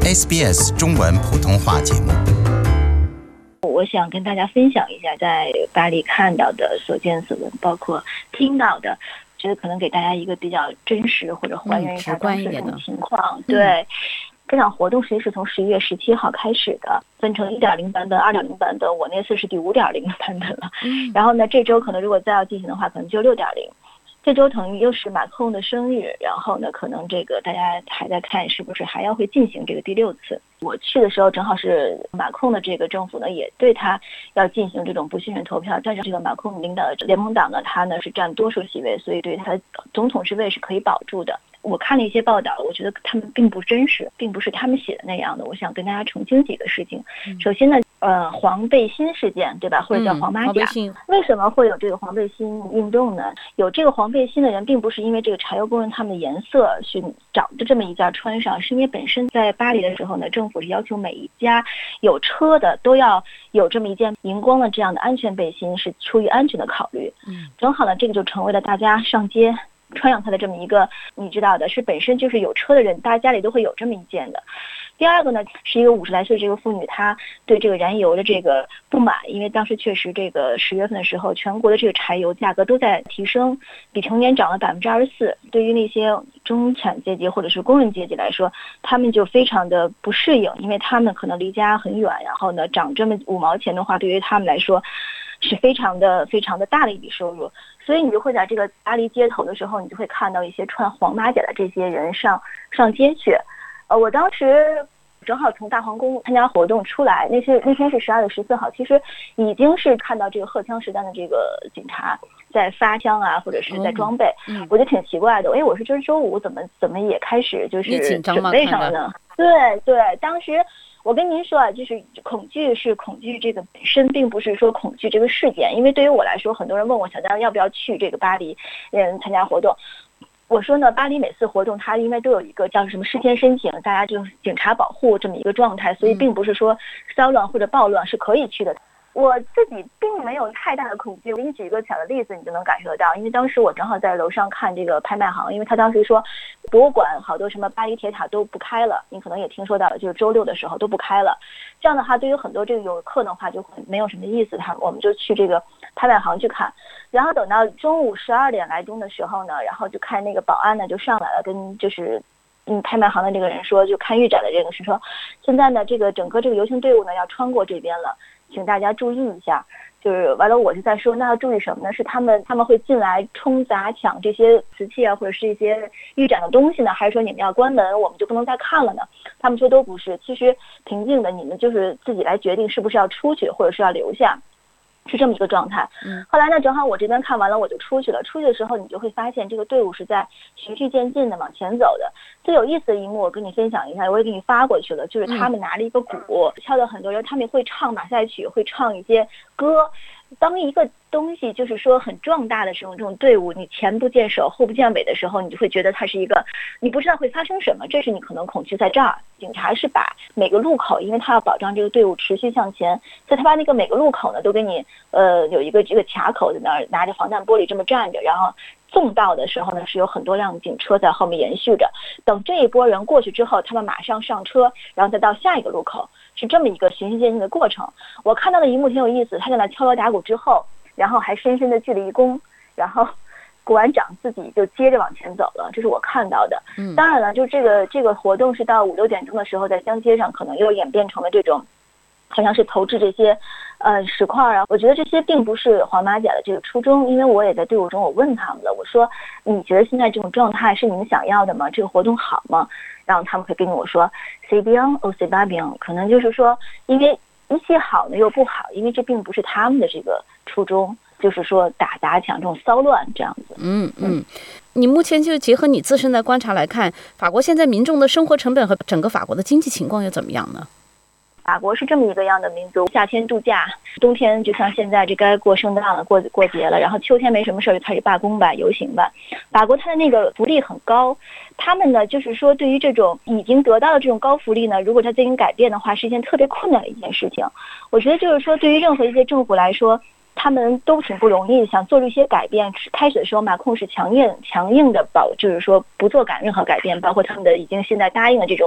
SBS 中文普通话节目。 我想跟大家分享一下在巴黎看到的所见所闻，包括听到的，觉得可能给大家一个比较真实或者还原一下当时这种情况。对，这场活动实际是从11月17号开始的，分成 1.0 版本、2.0 版本，我那次是第 5.0 版本了。然后呢，这周可能如果再要进行的话，可能就 6.0。这周等于又是马克龙的生日，然后呢，可能这个大家还在看是不是还要会进行这个第6次。我去的时候正好是马克龙的这个政府呢，也对他要进行这种不信任投票，但是这个马克龙领导的联盟党呢，他呢是占多数席位，所以对他总统之位是可以保住的。我看了一些报道，我觉得他们并不真实，并不是他们写的那样的。我想跟大家澄清几个事情。首先呢，黄背心事件，对吧？或者叫黄马甲，为什么会有这个黄背心运动呢？有这个黄背心的人，并不是因为这个柴油工人他们的颜色去找的这么一件穿上，是因为本身在巴黎的时候呢，政府是要求每一家有车的都要有这么一件荧光的这样的安全背心，是出于安全的考虑。正好呢，这个就成为了大家上街穿上它的这么一个，你知道的，是本身就是有车的人，大家家里都会有这么一件的。第二个呢，是一个50来岁这个妇女，她对这个燃油的这个不满，因为当时确实这个10月份的时候，全国的这个柴油价格都在提升，比成年涨了24%。对于那些中产阶级或者是工人阶级来说，他们就非常的不适应，因为他们可能离家很远，然后呢涨这么5毛钱的话，对于他们来说是非常的大的一笔收入。所以你就会在这个巴黎街头的时候，你就会看到一些穿黄马甲的这些人上街去。我当时正好从大皇宫参加活动出来，那天是12月14号，其实已经是看到这个荷枪实弹的这个警察在发枪啊，或者是在装备。我就挺奇怪的，我说这是周五，怎么也开始就是准备上了呢？对，当时我跟您说啊，就是恐惧是恐惧这个本身，并不是说恐惧这个事件。因为对于我来说，很多人问我小张要不要去这个巴黎参加活动，我说呢，巴黎每次活动它因为都有一个叫什么事先申请，大家就是警察保护这么一个状态，所以并不是说骚乱或者暴乱是可以去的。我自己并没有太大的恐惧，我给你举一个小的例子，你就能感受得到。因为当时我正好在楼上看这个拍卖行，因为他当时说博物馆好多什么巴黎铁塔都不开了，你可能也听说到了，就是周6的时候都不开了。这样的话，对于很多这个游客的话就没有什么意思，我们就去这个拍卖行去看。然后等到中午12点来钟的时候呢，然后就看那个保安呢就上来了，跟就是拍卖行的这个人说，就看预展的这个是说，现在呢这个整个这个游行队伍呢要穿过这边了，请大家注意一下。就是完了，我就在说，那要注意什么呢？是他们会进来冲砸抢这些瓷器啊，或者是一些预展的东西呢，还是说你们要关门，我们就不能再看了呢？他们说都不是，其实平静的，你们就是自己来决定是不是要出去，或者是要留下。是这么一个状态。后来呢，正好我这边看完了，我就出去了。出去的时候，你就会发现这个队伍是在循序渐进的往前走的。最有意思的一幕，我跟你分享一下，我也给你发过去了。就是他们拿了一个鼓，敲的很多人，他们会唱马赛曲，会唱一些歌。当一个东西就是说很壮大的这种队伍，你前不见首后不见尾的时候，你就会觉得它是一个你不知道会发生什么，这是你可能恐惧在这儿。警察是把每个路口，因为他要保障这个队伍持续向前，所以他把那个每个路口呢都给你有一个这个卡口在那儿拿着防弹玻璃这么站着，然后纵道的时候呢是有很多辆警车在后面延续着，等这一波人过去之后，他们马上上车，然后再到下一个路口，是这么一个循序渐进的过程。我看到的一幕挺有意思，他在那敲锣打鼓之后，然后还深深的鞠了一躬，然后鼓完掌自己就接着往前走了，这是我看到的。当然了，就这个活动是到5、6点钟的时候，在江街上可能又演变成了这种好像是投掷这些石块啊。我觉得这些并不是黄马甲的这个初衷，因为我也在队伍中我问他们了，我说你觉得现在这种状态是你们想要的吗？这个活动好吗？然后他们会跟我说 c'est bien ou c'est pas bien， 可能就是说因为一些好呢又不好，因为这并不是他们的这个初衷，就是说打砸抢这种骚乱这样子。 你目前就结合你自身的观察来看，法国现在民众的生活成本和整个法国的经济情况又怎么样呢？ 法国是这么一个样的民族，夏天度假，冬天就像现在这该过圣诞了，过节了，然后秋天没什么事就开始罢工吧，游行吧。法国它的那个福利很高，他们呢就是说对于这种已经得到的这种高福利呢，如果它进行改变的话，是一件特别困难的一件事情。我觉得就是说对于任何一些政府来说，他们都挺不容易，想做出一些改变。开始的时候，马控是强硬的就是说不做任何改变，包括他们的已经现在答应的这种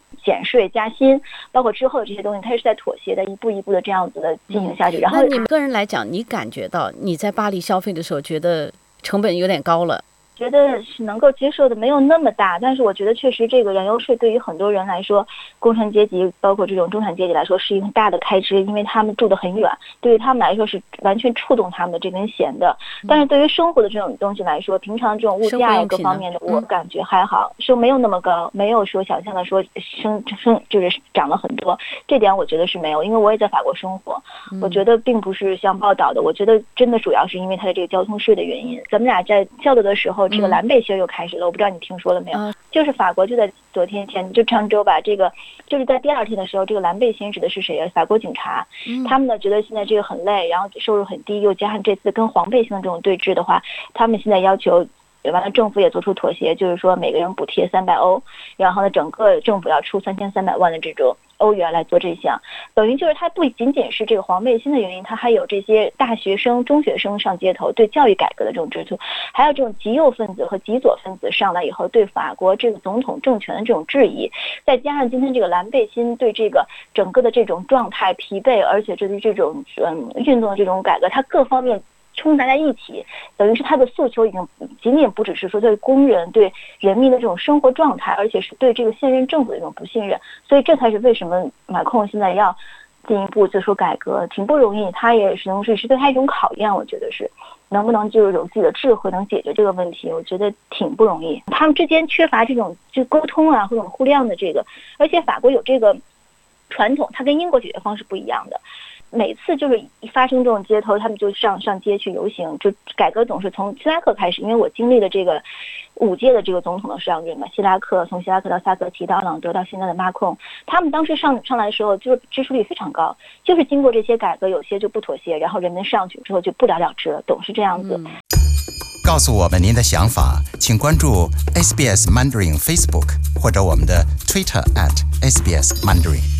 减税加薪，包括之后的这些东西，它是在妥协的，一步一步的这样子的进行下去。然后那你们个人来讲，你感觉到你在巴黎消费的时候，觉得成本有点高了？ 觉得是能够接受的，没有那么大，但是我觉得确实这个燃油税对于很多人来说，工程阶级包括这种中产阶级来说是一个很大的开支，因为他们住得很远，对于他们来说是完全触动他们的这根弦的。但是对于生活的这种东西来说，平常这种物价各方面的，我感觉还好，是没有那么高，没有说想象的说就是涨了很多，这点我觉得是没有，因为我也在法国生活，我觉得并不是像报道的，我觉得真的主要是因为它的这个交通税的原因。咱们俩在交流的时候，这个蓝背心又开始了，我不知道你听说了没有？就是法国就在昨天就上周吧，这个就是在第二天的时候，这个蓝背心指的是谁啊？法国警察，他们呢觉得现在这个很累，然后收入很低，又加上这次跟黄背心的这种对峙的话，他们现在要求。完了，政府也做出妥协，就是说每个人补贴300欧，然后呢，整个政府要出3300万的这种欧元来做这项，等于就是它不仅仅是这个黄背心的原因，它还有这些大学生、中学生上街头对教育改革的这种支持，还有这种极右分子和极左分子上来以后对法国这个总统政权的这种质疑，再加上今天这个蓝背心对这个整个的这种状态疲惫，而且对于这种运动的这种改革，它各方面冲杂在一起，等于是他的诉求已经仅仅不只是说对工人、对人民的这种生活状态，而且是对这个现任政府的一种不信任。所以这才是为什么马克龙现在要进一步就说改革，挺不容易。他也是对他一种考验，我觉得是能不能就是有自己的智慧能解决这个问题，我觉得挺不容易。他们之间缺乏这种就沟通啊，或者互谅的这个，而且法国有这个传统，它跟英国解决方式不一样的。每次就是一发生这种街头，他们就上街去游行，就改革总是从希拉克开始，因为我经历了这个5届的这个总统的上任嘛，从希拉克到萨科齐到奥朗德到现在的马克龙，他们当时上来的时候就是支持率非常高，就是经过这些改革，有些就不妥协，然后人们上去之后就不了了之了，总是这样子。 告诉我们您的想法，请关注 SBS Mandarin Facebook 或者我们的 Twitter @SBS Mandarin。